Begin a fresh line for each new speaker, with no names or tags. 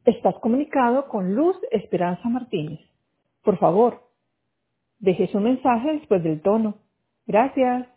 Estás comunicado con Luz Esperanza Martínez. Por favor, deje su mensaje después del tono. Gracias.